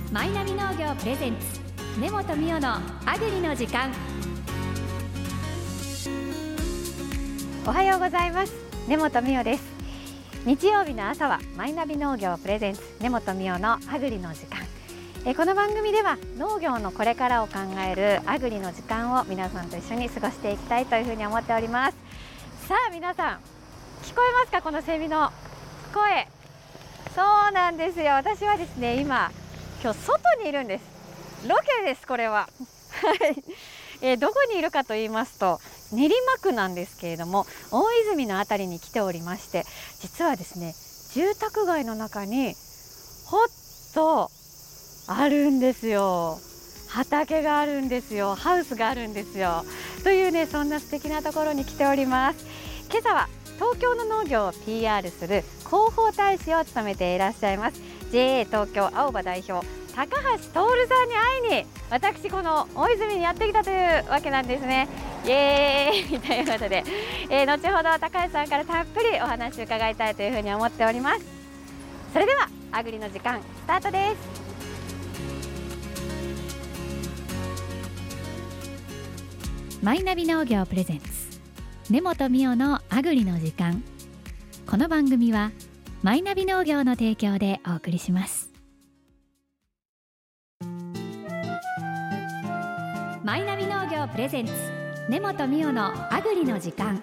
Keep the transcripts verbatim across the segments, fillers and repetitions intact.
マイナビ農業プレゼンツ根本美代のアグリの時間。おはようございます。根本美代です。日曜日の朝はマイナビ農業プレゼンツ根本美代のアグリの時間。えこの番組では農業のこれからを考えるアグリの時間を皆さんと一緒に過ごしていきたいというふうに思っております。さあ皆さん、聞こえますか、このセミの声。そうなんですよ。私はですね、今今日外にいるんです。ロケです、これは。はい、えー、どこにいるかと言いますと、練馬区なんですけれども、大泉のあたりに来ておりまして、実はですね、住宅街の中にほっとあるんですよ。畑があるんですよ。ハウスがあるんですよ。というね、そんな素敵なところに来ております。今朝は東京の農業を ピーアール する広報大使を務めていらっしゃいます ジェーエー 東京青葉代表高橋徹さんに会いに、私この大泉にやってきたというわけなんですね。イエーイということで、えー、後ほど高橋さんからたっぷりお話を伺いたいというふうに思っております。それではアグリの時間スタートです。マイナビ農業プレゼンツ根本美代のアグリの時間。この番組はマイナビ農業の提供でお送りします。マイナビ農業プレゼンツ根本美代のアグリの時間。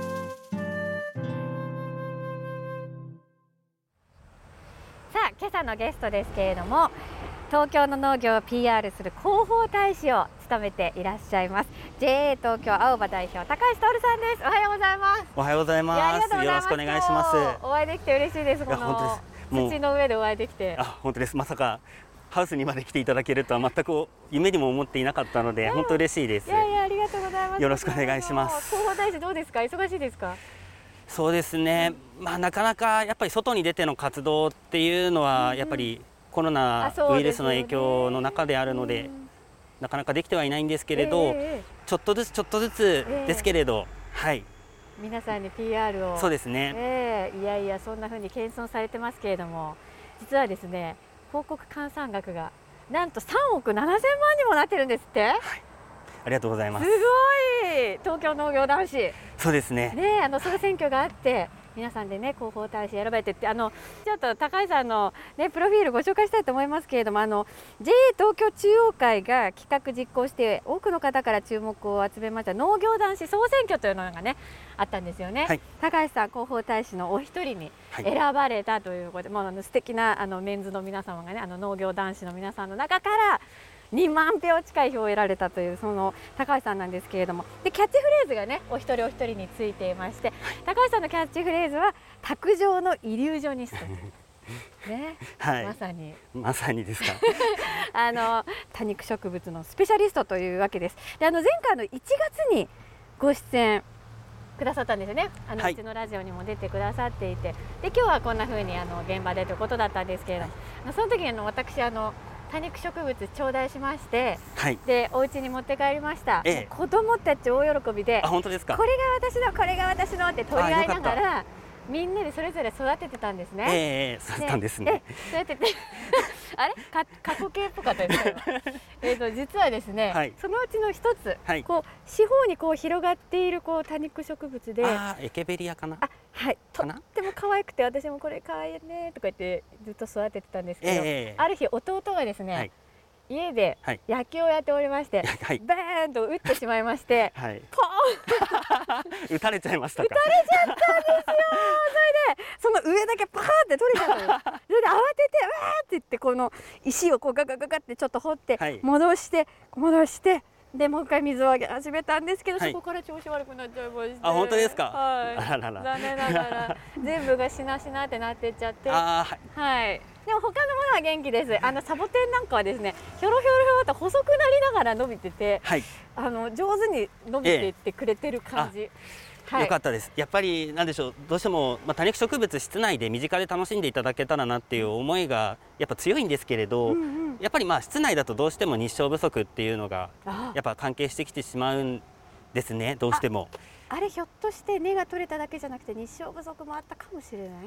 さあ今朝のゲストですけれども、東京の農業を ピーアール する広報大使を務めていらっしゃいます ジェーエー 東京青葉代表高橋徹さんです。おはようございます。 おはようございます。よろしくお願いします。 お会いできて嬉しいです。この土の上でお会いできて。 あ、本当です。まさかハウスにまで来ていただけるとは全く夢にも思っていなかったので、本当嬉しいです。 いやいや、ありがとうございます。 よろしくお願いします。 広報大使どうですか、忙しいですか？ そうですね、まあ、なかなかやっぱり外に出ての活動っていうのはやっぱりコロナウイルスの影響の中であるので、なかなかできてはいないんですけれど、えー、ちょっとずつちょっとずつですけれど、えー、はい、 皆さんに ピーアール を。 そうですね、 えー、いやいや、そんな風に謙遜されてますけれども、実はですね、報告換算額がなんとさんおくななせんまんにもなってるんですって。はい、 ありがとうございます。 すごい、東京農業男子。 そうですね。 ね、あの総選挙があって、皆さんでね、広報大使選ばれてって、あのちょっと高橋さんのねプロフィールご紹介したいと思いますけれども、あの ジェーエー 東京中央会が企画実行して多くの方から注目を集めました農業男子総選挙というのがねあったんですよね。はい、高橋さん広報大使のお一人に選ばれたということで、はい、もうあの素敵なあのメンズの皆様がね、あの農業男子の皆さんの中からにまんひょう近い票を得られたというその高橋さんなんですけれども、でキャッチフレーズがねお一人お一人についていまして、高橋さんのキャッチフレーズは卓上のイリュージョニストね、はい、まさにまさにですかあの多肉植物のスペシャリストというわけです。で、あの前回のいちがつにご出演くださったんですよね。あの、はい、うちのラジオにも出てくださっていて、で今日はこんな風にあの現場でということだったんですけれども、はい、その時にあの私あの多肉植物頂戴しまして、はい、でお家に持って帰りました。ええ、子供たち大喜びで、 あ、本当ですか？ これが私のこれが私のって取り合いながらみんなでそれぞれ育ててたんですね。 ええ、育てたんですね。 育ててあれか過去形っぽかったですね。えっと実はですね、はい、そのうちの一つ、はい、こう四方にこう広がっているこう多肉植物で、 あ、エケベリアかな。あ、 はい、とっても可愛くて、私もこれ可愛いねとか言ってずっと育ててたんですけど、えー、ある日弟がですね、はい、家で野球をやっておりまして、はい、バーンと打ってしまいまして、はい、ポーン打たれちゃいましたか？ 打たれちゃったんですよ。それでその上だけパーって取れちゃったんです。それで慌ててわーって言って、この石をこうガガガガってちょっと掘って戻して、戻してでもう一回水をあげ始めたんですけど、はい、そこから調子悪くなっちゃいまして。 あ、本当ですか？ はい、 あららら、 残念ながら全部がしなしなってなってっちゃって、 あ、はい、 はい、でも他のものは元気です。あのサボテンなんかはですね、ひょろひょろひょろと細くなりながら伸びてて、はい、あの上手に伸びていってくれてる感じ、ええ、はい、 よかったです。やっぱりなんでしょう、どうしても、まあ、多肉植物室内で身近で楽しんでいただけたらなっていう思いがやっぱ強いんですけれど、うんうん、やっぱりまあ室内だとどうしても日照不足っていうのがやっぱ関係してきてしまうんですね、どうしても。 あれひょっとして根が取れただけじゃなくて日照不足もあったかもしれない。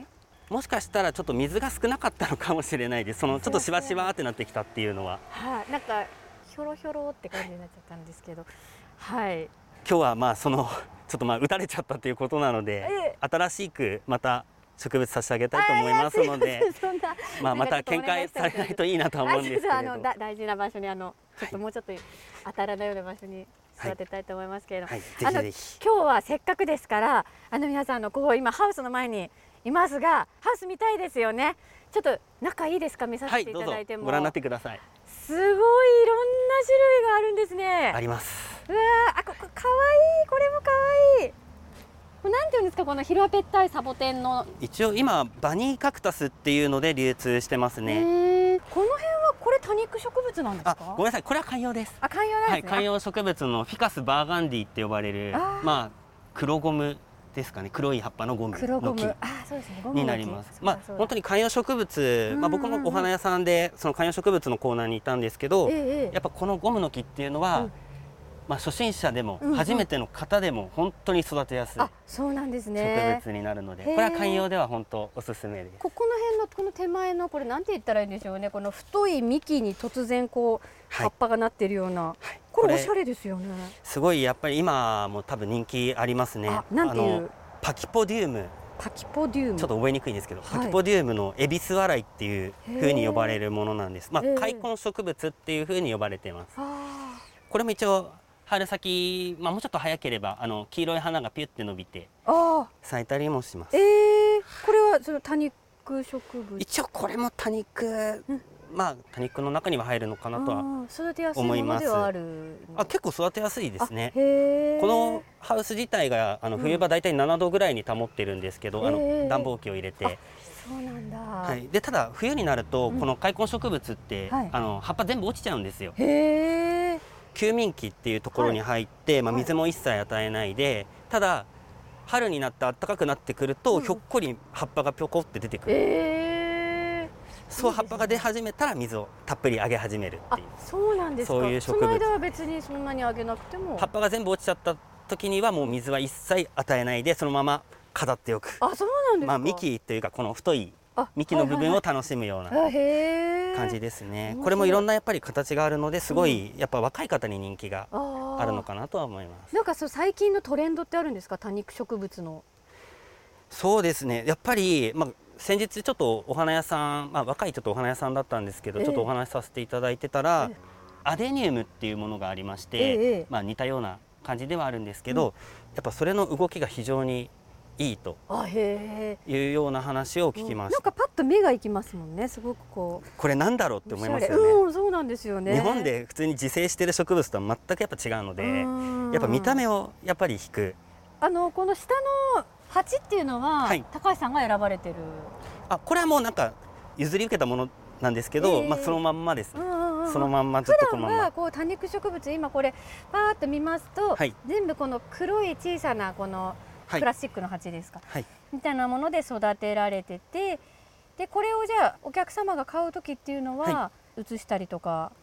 もしかしたらちょっと水が少なかったのかもしれないです。そのちょっとしわしわってなってきたっていうのは、 はい、なんかひょろひょろって感じになっちゃったんですけど、はい。 今日はまあそのちょっとまあ打たれちゃったということなので、ええ、新しくまた植物差し上げたいと思いますので、まあまた見解されないといいなと思うんですけれど、 あの大事な場所にあのちょっともうちょっと当たらないような場所に育てたいと思いますけれども、はいはい、あの今日はせっかくですから、あの皆さんのここ今ハウスの前にいますが、ハウス見たいですよね。ちょっと中いいですか、見させていただいても。 はい、ご覧になってください。 すごいいろんな種類があるんですね。 あります。 うわあ、ここかわいい、これもかわいい。これなんていうんですか、このヒルアペッタイサボテンの。 一応今バニーカクタスっていうので流通してますね。 この辺はこれ多肉植物なんですか。 あ、ごめんなさい、これは観葉です。 あ、観葉なんですね。 はい、観葉植物のフィカスバーガンディって呼ばれる、あまあ黒ゴムですかね、黒い葉っぱのゴムの木になります。まあ本当に観葉植物、まあ僕もお花屋さんでその観葉植物のコーナーにいたんですけど、ええ、やっぱこのゴムの木っていうのは、うん、まあ初心者でも初めての方でも本当に育てやすい植物になるので、これは観葉では本当おすすめです。 ここの辺のこの手前のこれなんて言ったらいいんでしょうね、この太い幹に突然こう葉っぱがなっているような、はいはい、これおしゃれですよね。 すごいやっぱり今も多分人気ありますね。 なんていうパキポディウム。 パキポディウム。 ちょっと覚えにくいんですけど、はい、パキポディウムのエビス笑いっていう風に呼ばれるものなんです。まあ開根植物っていう風に呼ばれています。これも一応春先、まあ、もうちょっと早ければあの黄色い花がピュッて伸びて咲いたりもします。 えー、これはその多肉植物。 一応これも多肉、うん、まあ多肉の中には入るのかなとは思います。あ、結構育てやすいですね。このハウス自体があの冬場だいたいななどぐらいに保ってるんですけど、うん、あの暖房機を入れて。 そうなんだ。 はい。でただ冬になるとこの開根植物って、うん、はい、あの葉っぱ全部落ちちゃうんですよ。 へー。 休眠期っていうところに入って、はい、まあ水も一切与えないで、ただ春になって暖かくなってくると、うん、ひょっこり葉っぱがぴょこって出てくる。えー、そう、葉っぱが出始めたら水をたっぷりあげ始めるっていう。 そうなんですか。 そういう植物。 その間は別にそんなにあげなくても。 葉っぱが全部落ちちゃった時にはもう水は一切与えないでそのまま飾っておく。 あ、そうなんですか。 まあ幹というかこの太い幹の部分を楽しむような感じですね。これもいろんなやっぱり形があるのですごいやっぱ若い方に人気があるのかなとは思います。 なんかそう最近のトレンドってあるんですか、多肉植物の。 そうですね、やっぱり、まあ、先日ちょっとお花屋さん、まあ、若いちょっとお花屋さんだったんですけど、えー、ちょっとお話しさせていただいてたら、えー、アデニウムっていうものがありまして、えー、まあ似たような感じではあるんですけど、うん、やっぱそれの動きが非常にいいというような話を聞きました。 なんかパッと目がいきますもんね。すごくこうこれなんだろうって思いますよね。 うん、そうなんですよね。 日本で普通に自生している植物とは全くやっぱ違うので、やっぱ見た目をやっぱり引く。 あのこの下の鉢っていうのは、はい、高橋さんが選ばれてる。 あ、これはもうなんか譲り受けたものなんですけど、えー、まあそのまんまですね。そのまんまずっとこのまま。 普段はこう多肉植物、今これパーッと見ますと、はい、全部この黒い小さなこのプラスチックの鉢ですか、はい、みたいなもので育てられてて、でこれをじゃあお客様が買う時っていうのは移したりとか、はい、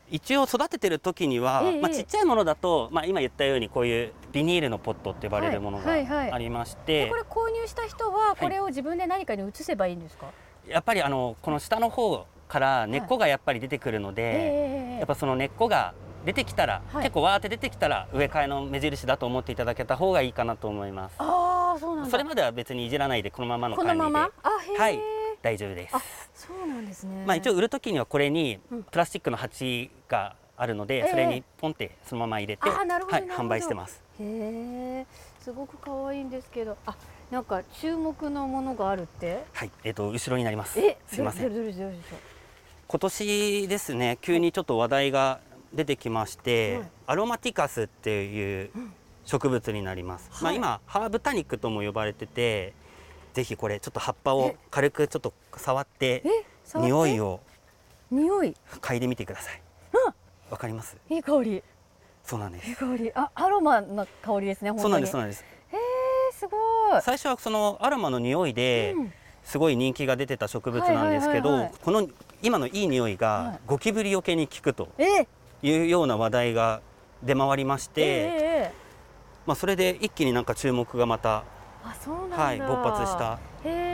一応育ててる時には、ええ、まあちっちゃいものだと、まあ、今言ったようにこういうビニールのポットって呼ばれるものがありまして、はいはいはい、 これ購入した人はこれを自分で何かに移せばいいんですか。はい、 やっぱりあのこの下の方から根っこがやっぱり出てくるので、はい、ええ、やっぱその根っこが出てきたら、はい、結構わーって出てきたら植え替えの目印だと思っていただけた方がいいかなと思います。 ああ、そうなんだ。 それまでは別にいじらないでこのままの管理で、 このまま、あ、へー、 はい、大丈夫です。 あ、そうなんですね。 まあ一応売る時にはこれにプラスチックの鉢があるので、うん、それにポンってそのまま入れて、はい、販売してます。 へえ、すごく可愛いんですけど、あ、なんか注目のものがあるって。 はい、えっと後ろになります。 え、 すいません。 どれどれどれどれでしょう。 今年ですね、急にちょっと話題が出てきまして、はい、アロマティカスっていう植物になります。はい、まあ今ハーブ多肉とも呼ばれてて、ぜひこれちょっと葉っぱを軽くちょっと触って匂いを匂い嗅いでみてください。わかります？ いい香り。 そうなんです。 いい香り。あ、アロマの香りですね。本当に。 そうなんです。そうなんです。 へえ、すごい。 最初はそのアロマの匂いで、うん、すごい人気が出てた植物なんですけど、この今のいい匂いがゴキブリよけに効くというような話題が出回りまして、えー、まあそれで一気になんか注目がまた、 あ、そうなんだ、 はい、勃発した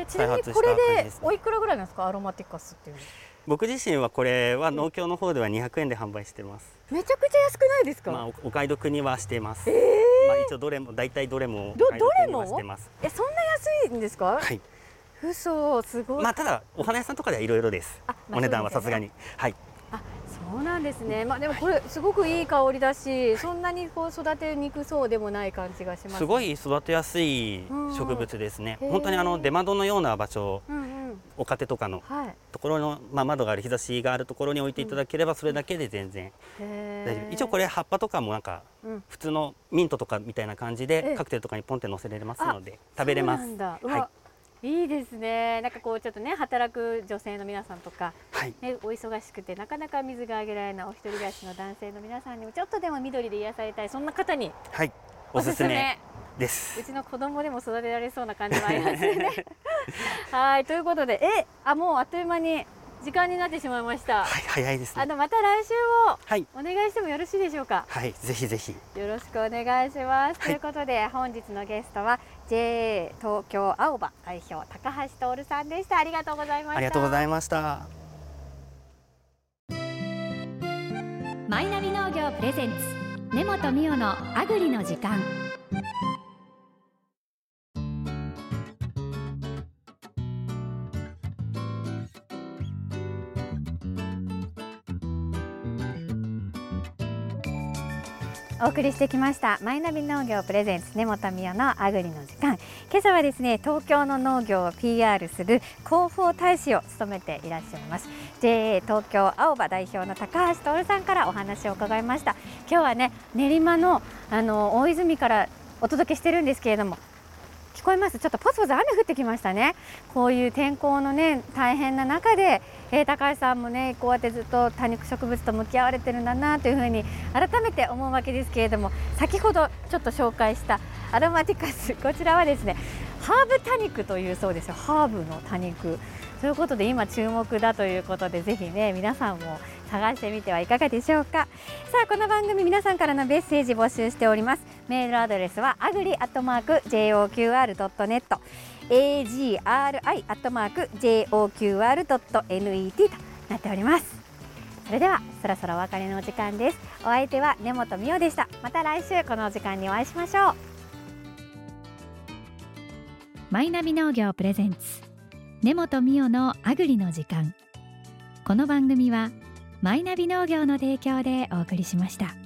ー、ちなみにこれでおいくらぐらいなんですか、アロマティカスっていうの。 僕自身はこれは農協の方ではにひゃくえんで販売してます。 めちゃくちゃ安くないですか。 まあ、お買い得にはしてます。 えー、 まあ一応どれも大体どれもどどれもしてます。 え、そんな安いんですか。 はい。 嘘、すごい。 まあただお花屋さんとかではいろいろです。まあ、お値段はさすがに、はい。 あ、そうなんですね。まあでもこれすごくいい香りだし、そんなにこう育てにくそうでもない感じがします。 すごい育てやすい植物ですね。本当にあの出窓のような場所、うんうん、お家庭とかのところの、まあ、窓がある日差しがあるところに置いていただければそれだけで全然大丈夫。一応これ葉っぱとかもなんか普通のミントとかみたいな感じでカクテルとかにポンって乗せられますので食べれます。 はい、いいですね。なんかこうちょっとね、働く女性の皆さんとか、はい、ね、お忙しくてなかなか水があげられないお一人暮らしの男性の皆さんにもちょっとでも緑で癒されたい、そんな方にはい、おすすめです。 うちの子供でも育てられそうな感じもありますよね。はい、ということで、え、あ、もうあっという間に時間になってしまいました。はい、 早いですね。 あのまた来週もお願いしてもよろしいでしょうか。 はい、ぜひぜひよろしくお願いします。はい、ということで本日のゲストは ジェーエー 東京青葉代表高橋徹さんでした。ありがとうございました。 ありがとうございました。 マイナビ農業プレゼンツ根本美代のアグリの時間。お送りしてきましたマイナビ農業プレゼンツ根本美代のアグリの時間。今朝はですね、東京の農業を ピーアール する広報大使を務めていらっしゃいます ジェーエー 東京青葉代表の高橋徹さんからお話を伺いました。今日はね、練馬のあの大泉からお届けしてるんですけれども、聞こえます？ちょっとポツポツ雨降ってきましたね。こういう天候のね、大変な中で、えー、高橋さんもね、こうやってずっと多肉植物と向き合われてるんだなというふうに改めて思うわけですけれども、先ほどちょっと紹介したアロマティカス、こちらはですね、ハーブ多肉というそうですよ。ハーブの多肉ということで今注目だということで、ぜひね、皆さんも探してみてはいかがでしょうか。さあ、この番組皆さんからのメッセージ募集しております。メールアドレスはアグリアットマーク ジェーオーキューアールドットネット、 エージーアールアイ アットマーク ジェーオーキューアールドットネット となっております。それではそろそろお別れのお時間です。お相手は根本美代でした。また来週このお時間にお会いしましょう。マイナビ農業プレゼンツ根本美代のアグリの時間。この番組はマイナビ農業の提供でお送りしました。